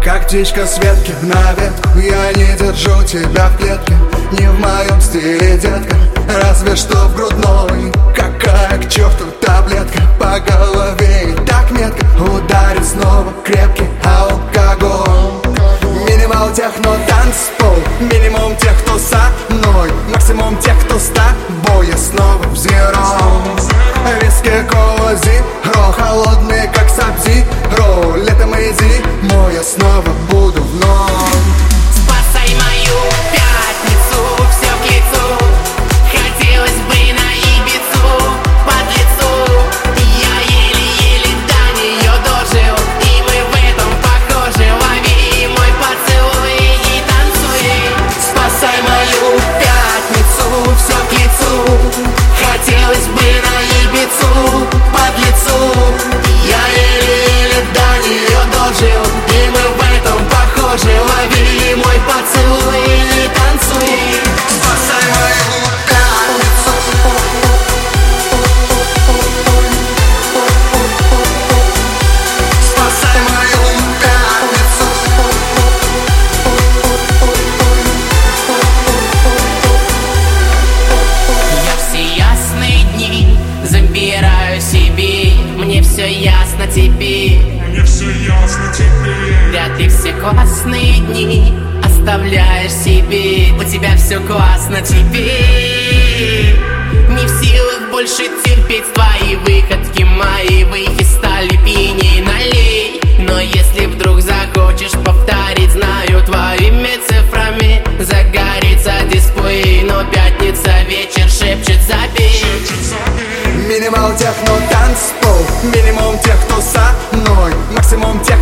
как птичка с ветки на ветку. Я не держу тебя в клетке, не в моем стиле, детка. Разве что в грудной, какая к черту таблетка. По голове и так метко ударит снова крепкий алкоголь. Минимал техно танцпол, минимум тех, кто со мной, максимум тех, кто с тобой. Я снова в зеро. Виски, кола, зиро, холодные как саб-зиро. Летом и зимой я снова буду вновь. Спасай мою пятницу, все к лицу. Хотелось бы на Ибицу, под лицу. Я еле-еле до нее дожил, и мы в этом похожи. Лови мой поцелуй и танцуй. Спасай мою пятницу, все к лицу. Хотелось бы на Ибицу, под лицу. Я еле-еле до нее дожил, и мы в этом похожи. Лови мой поцелуй и танцуй. Спасай мою пятницу. Спасай мою пятницу. Я все ясные дни забираю себе. Мне все ясно теперь. Мне все ясно теперь. Да ты все классные дни оставляешь себе. У тебя все классно теперь. Не в силах больше терпеть твои выходки. Мои выхи стали пьяней, налей. Но если вдруг захочешь повторить, знаю, твоими цифрами загорится дисплей. Но пятница вечер шепчет забей. Минимал техно танцпол, минимум тех, кто со мной, максимум тех,